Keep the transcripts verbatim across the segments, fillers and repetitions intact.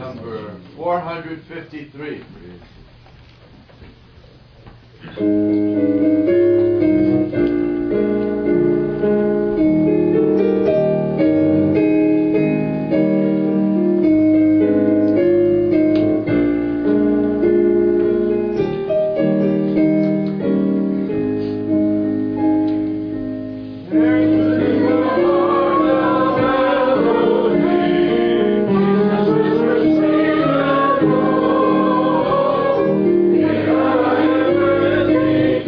number four hundred fifty-three. Thank you.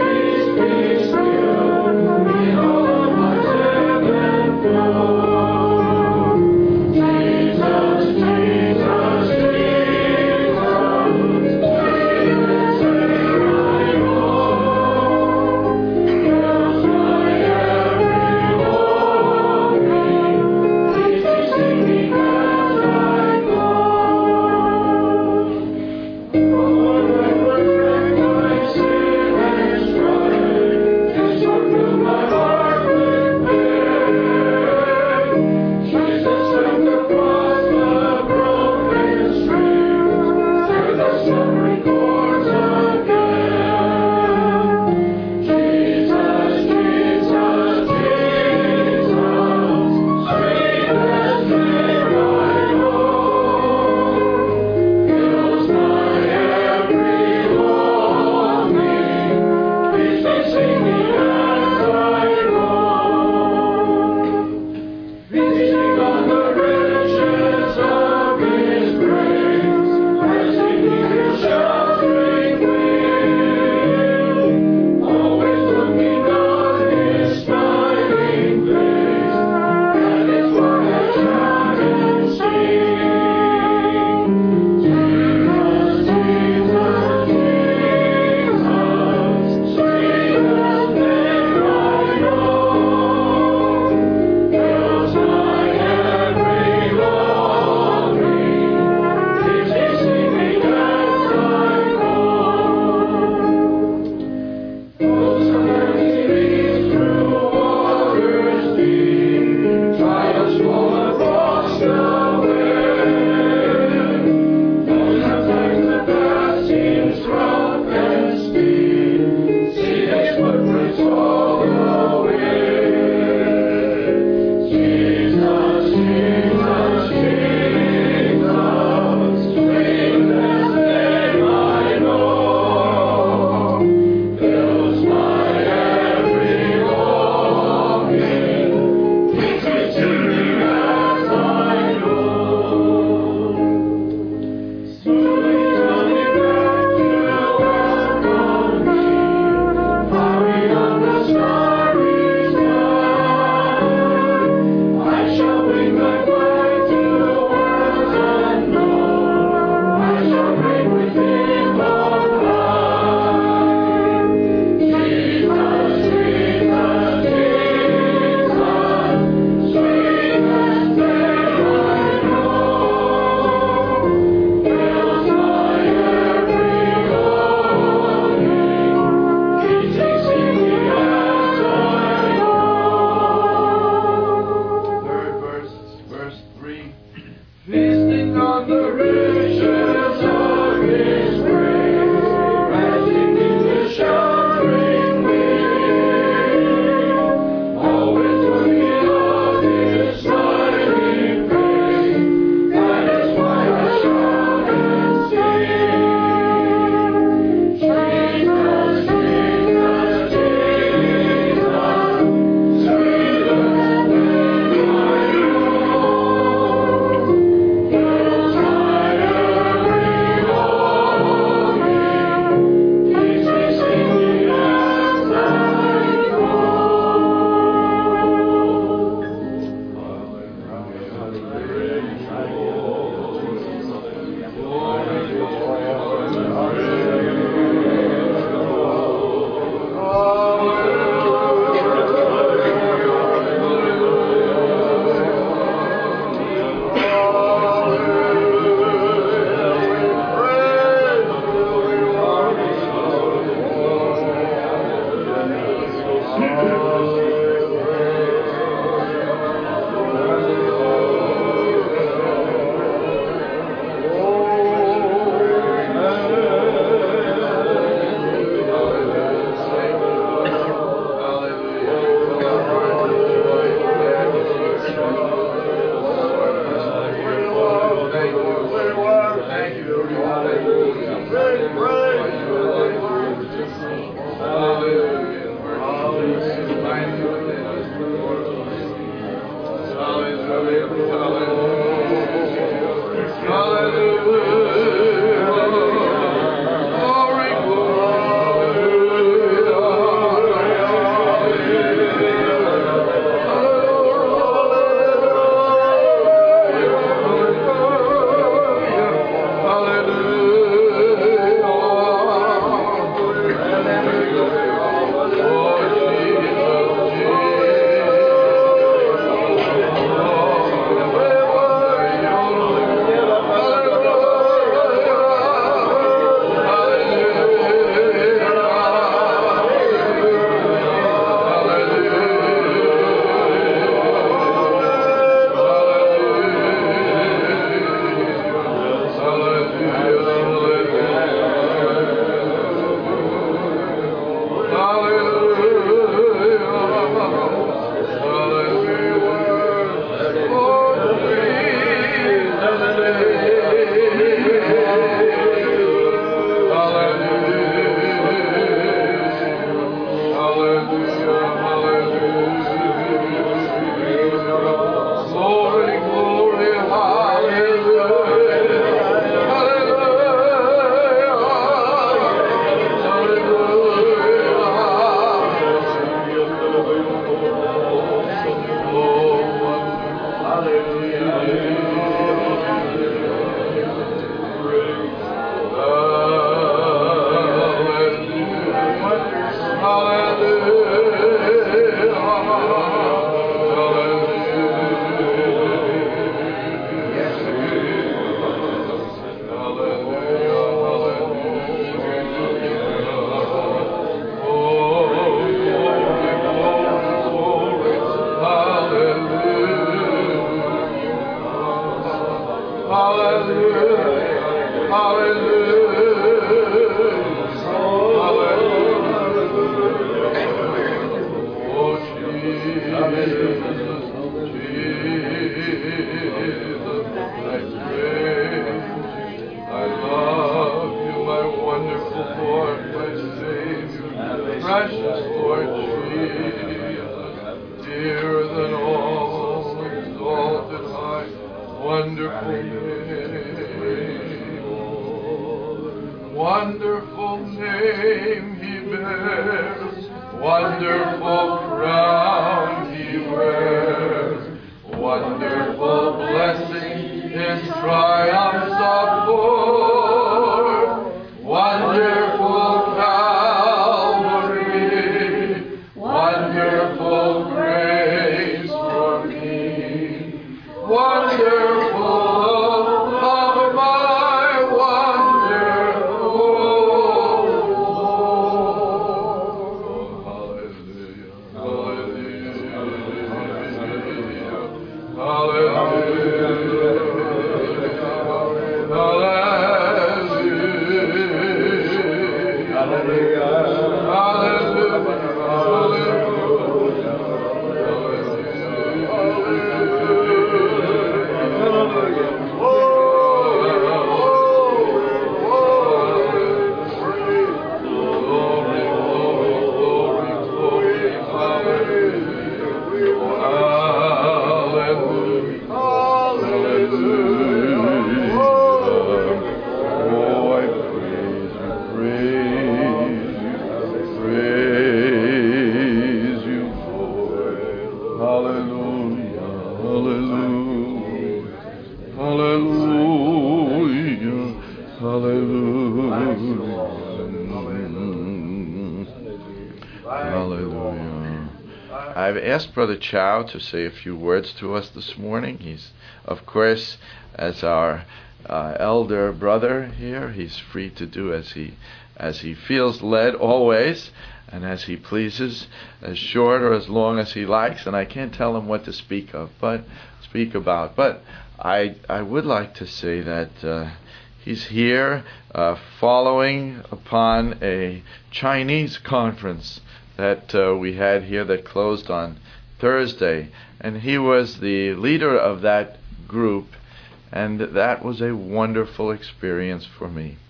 I've asked Brother Chow to say a few words to us this morning. He's, of course, as our uh, elder brother here, he's free to do as he as he feels led always, and as he pleases, as short or as long as he likes. And I can't tell him what to speak of, but speak about. But I I would like to say that uh, he's here uh, following upon a Chinese conference that uh, we had here that closed on Thursday, and he was the leader of that group, and that was a wonderful experience for me.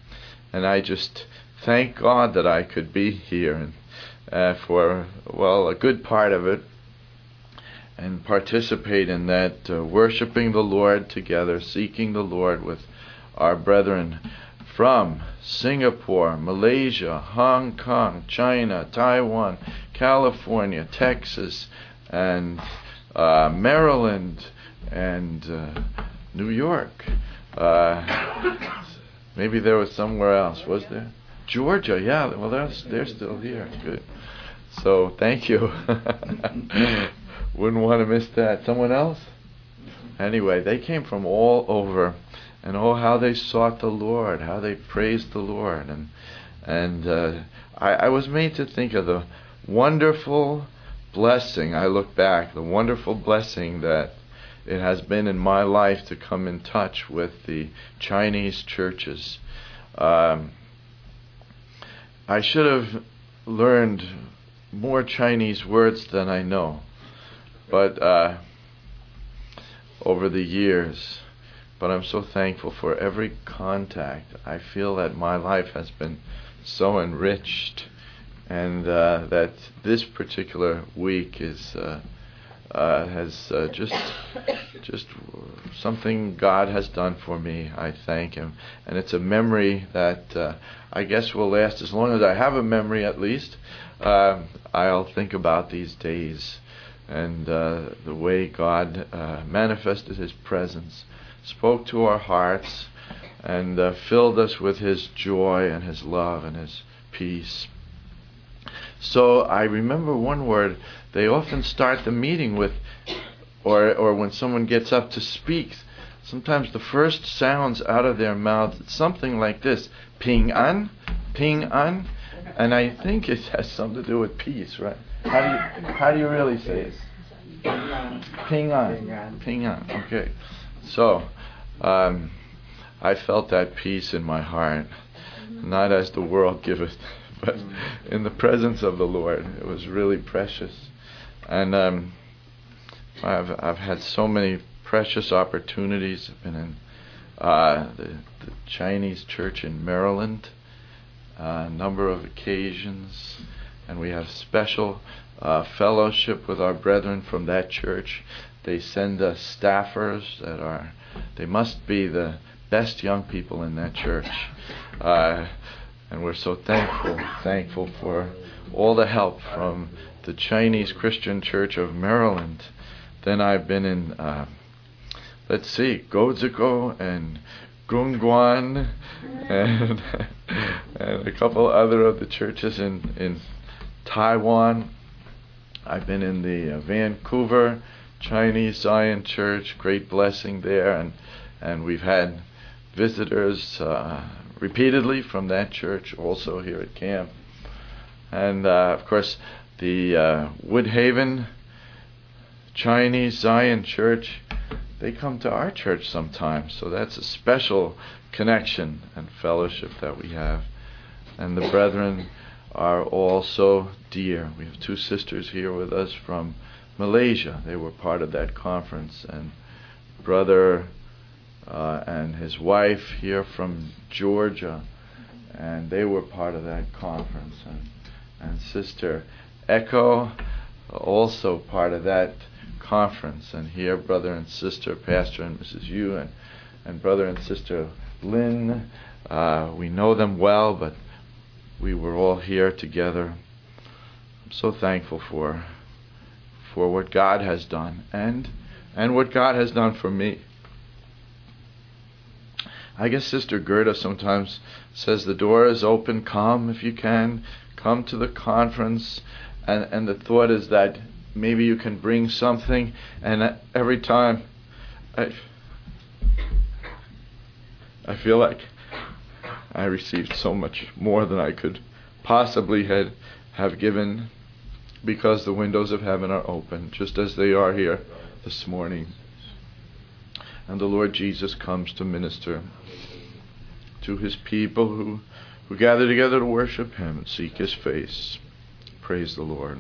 and I just thank God that I could be here and uh, for, well, a good part of it, and participate in that, uh, worshiping the Lord together, seeking the Lord with our brethren from Singapore, Malaysia, Hong Kong, China, Taiwan, California, Texas, and uh, Maryland, and uh, New York. Uh, maybe there was somewhere else, was there? Georgia, yeah. Well, they're, they're still here. Good. So, thank you. Wouldn't want to miss that. Someone else? Anyway, they came from all over, and oh, how they sought the Lord, how they praised the Lord. And and uh, I, I was made to think of the wonderful blessing. I look back, the wonderful blessing that it has been in my life to come in touch with the Chinese churches. Um, I should have learned more Chinese words than I know, but uh, over the years. But I'm so thankful for every contact. I feel that my life has been so enriched, and uh, that this particular week is uh, uh, has uh, just just something God has done for me. I thank Him, and it's a memory that uh, I guess will last as long as I have a memory. At least uh, I'll think about these days and uh, the way God uh, manifested His presence, spoke to our hearts, and uh, filled us with His joy and His love and His peace. So I remember one word. They often start the meeting with, or or when someone gets up to speak, sometimes the first sounds out of their mouth, it's something like this: Ping an, Ping an, and I think it has something to do with peace, right? How do you how do you really say it? Ping an, Ping an. Okay, so um, I felt that peace in my heart, not as the world giveth, but in the presence of the Lord. It was really precious. And um, I've I've had so many precious opportunities. I've been in uh, the, the Chinese church in Maryland uh, a number of occasions, and we have special uh, fellowship with our brethren from that church. They send us staffers that are, they must be the best young people in that church. Uh, and we're so thankful, thankful for all the help from the Chinese Christian Church of Maryland. Then I've been in, uh, let's see, Gozuko and Gungguan and, and a couple other of the churches in, in Taiwan. I've been in the uh, Vancouver Chinese Zion Church, great blessing there, and and we've had visitors uh, repeatedly from that church, also here at camp. And uh, of course, the uh, Woodhaven Chinese Zion Church, they come to our church sometimes, so that's a special connection and fellowship that we have. And the brethren are all so dear. We have two sisters here with us from Malaysia. They were part of that conference, and brother uh, and his wife here from Georgia, and they were part of that conference. And, and Sister Echo, also part of that conference. And here, brother and sister, Pastor and Missus Yu, and, and brother and sister Lynn. Uh, we know them well, but we were all here together. I'm so thankful for for what God has done, and and what God has done for me. I guess Sister Gerda sometimes says the door is open, come if you can, come to the conference, and, and the thought is that maybe you can bring something, and every time I, I feel like I received so much more than I could possibly had, have given, because the windows of heaven are open, just as they are here this morning. And the Lord Jesus comes to minister to His people who, who gather together to worship Him and seek His face. Praise the Lord.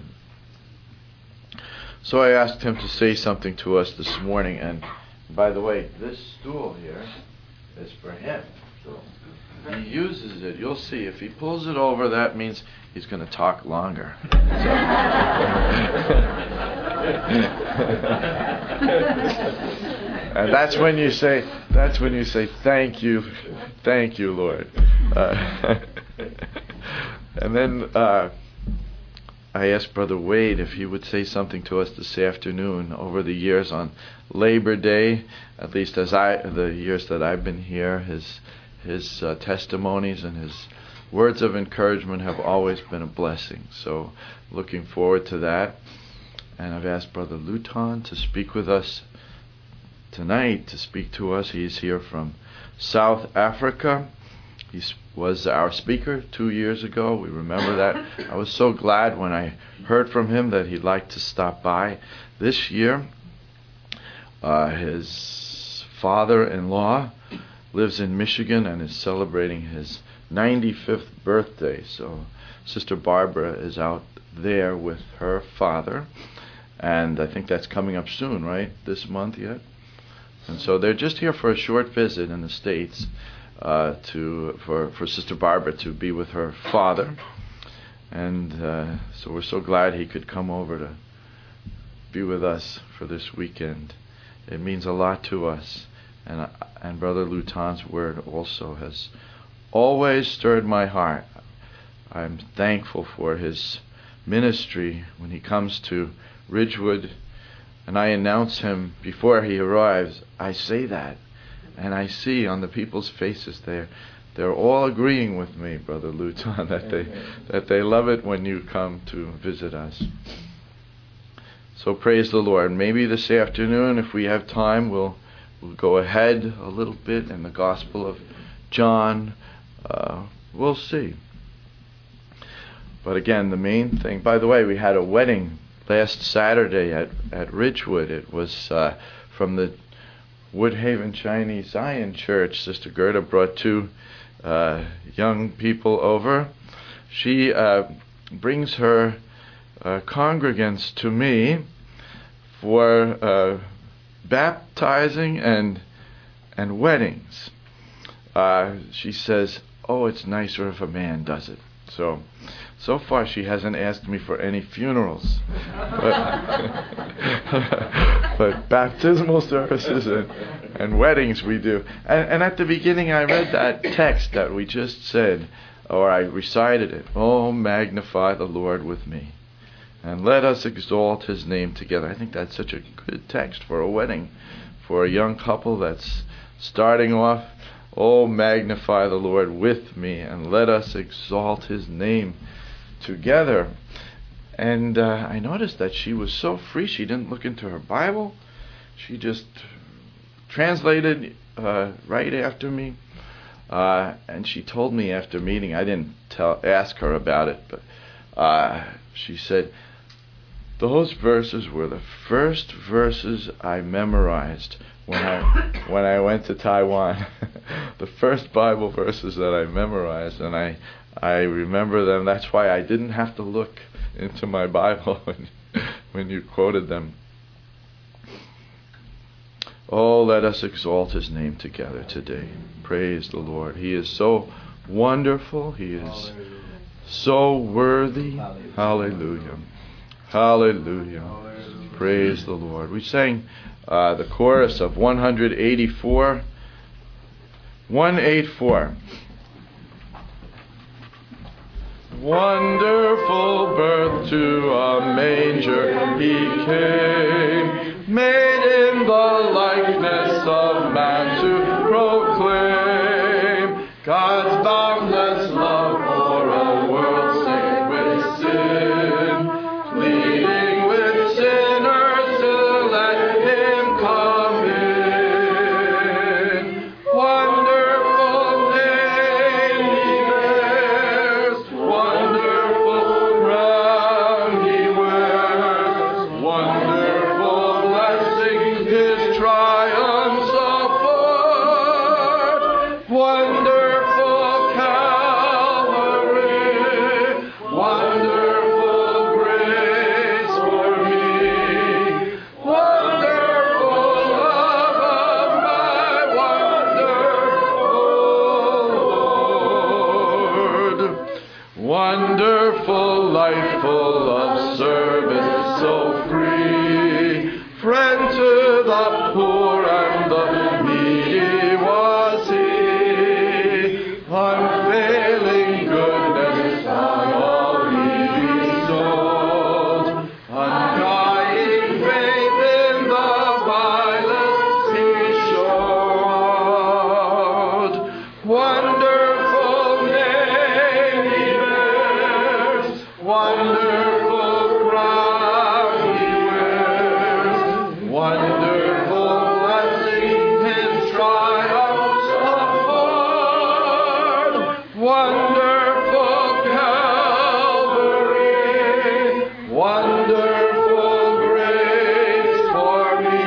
So I asked him to say something to us this morning, and by the way, this stool here is for him. He uses it. You'll see. If he pulls it over, that means he's going to talk longer. And that's when you say, that's when you say, thank you, thank you, Lord. Uh, and then uh, I asked Brother Wade if he would say something to us this afternoon. Over the years on Labor Day, at least as I, the years that I've been here, his his uh, testimonies and his words of encouragement have always been a blessing. So looking forward to that. And I've asked Brother Luton to speak with us tonight, to speak to us. He's here from South Africa. He was our speaker two years ago. We remember that. I was so glad when I heard from him that he'd like to stop by this year. Uh, his father-in-law lives in Michigan and is celebrating his ninety-fifth birthday. So Sister Barbara is out there with her father. And I think that's coming up soon, right? This month yet? And so they're just here for a short visit in the States uh, to for, for Sister Barbara to be with her father. And uh, so we're so glad he could come over to be with us for this weekend. It means a lot to us. And, and Brother Luton's word also has always stirred my heart. I'm thankful for his ministry when he comes to Ridgewood, and I announce him before he arrives. I say that, and I see on the people's faces there, they're all agreeing with me, Brother Luton, that they that they love it when you come to visit us. So praise the Lord. Maybe this afternoon, if we have time, we'll we'll go ahead a little bit in the Gospel of John. Uh, we'll see. But again, the main thing. By the way, we had a wedding last Saturday at, at Ridgewood. It was uh, from the Woodhaven Chinese Zion Church. Sister Gerda brought two uh, young people over. She uh, brings her uh, congregants to me for uh, baptizing and and weddings. Uh, she says, "Oh, it's nicer if a man does it." So, so far she hasn't asked me for any funerals, but, but baptismal services and, and weddings we do. And, and at the beginning I read that text that we just said, or I recited it. Oh, magnify the Lord with me, and let us exalt his name together. I think that's such a good text for a wedding, for a young couple that's starting off. Oh, magnify the Lord with me, and let us exalt his name together. And uh, I noticed that she was so free. She didn't look into her Bible. She just translated uh, right after me. Uh, and she told me after meeting, I didn't tell, ask her about it, but uh, she said, those verses were the first verses I memorized when I when I went to Taiwan. The first Bible verses that I memorized, and I I remember them. That's why I didn't have to look into my Bible when when you quoted them. Oh, let us exalt his name together today. Praise the Lord. He is so wonderful. He is so worthy. Hallelujah. Hallelujah. Praise the Lord. We sang uh, the chorus of one eighty-four. one eighty-four. Wonderful birth to a manger he came, made in the likeness of man to proclaim God's boundless love for a world stained with sin, pleading with sinners to let him come in. Wonderful name he bears, wonderful crown he wears, wonderful blessing his triumphs afford, wonderful Calvary, wonderful grace for me, wonderful love of my wonderful full of service, so free. Friend to the poor and the needy was he. Unfailing goodness on all he bestowed. Undying faith in the vilest he showed. Wonderful name he bears. Wonderful crown he wears. Wonderful blessing his triumphs afford. Wonderful Calvary. Wonderful grace for me.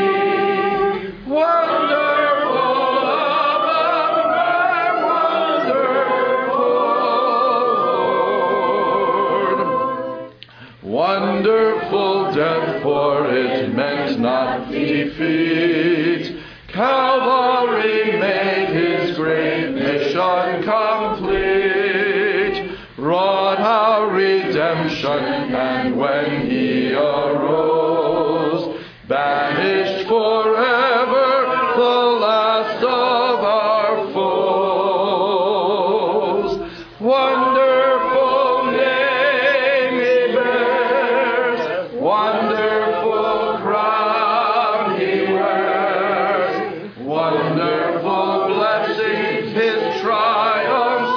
Wonderful love of my wonderful Lord. Wonderful death, for it meant not defeat. Calvary made his great mission complete. Wrought our redemption, and when he arose, banished forever the last of our foes. Wonderful name he bears. Wonderful crown he wears. Wonderful blessing his triumphs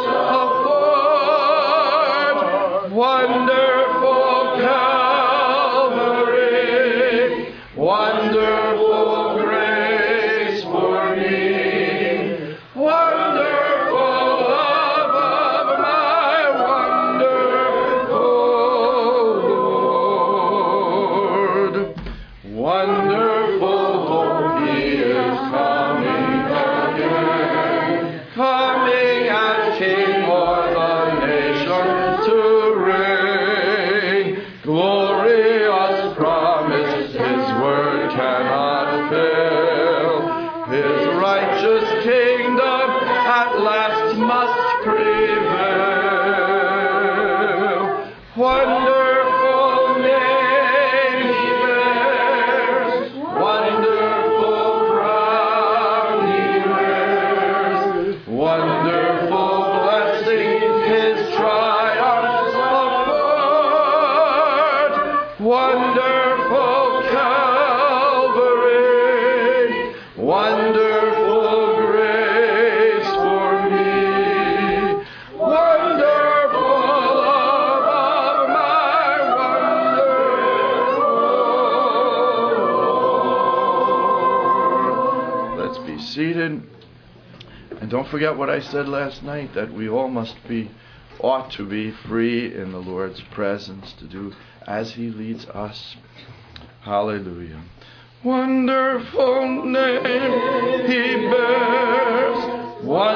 afford. Wonderful Calvary. Wonderful grace for me. Wonderful love of my wonderful Lord. Wonderful hope, he is coming again. Coming as King o'er the nations to reign. Glorious promise, his word cannot fail. His righteous kingdom at last must prevail. Wonderful name he bears. Wonderful crown he wears. Wonderful blessing his triumphs afford. Wonderful Calvary. Wonderful grace for me. Wonderful love of my wonderful. Let's be seated. And don't forget what I said last night, that we all must be, ought to be free in the Lord's presence to do as he leads us. Hallelujah. Wonderful name he bears. Wonderful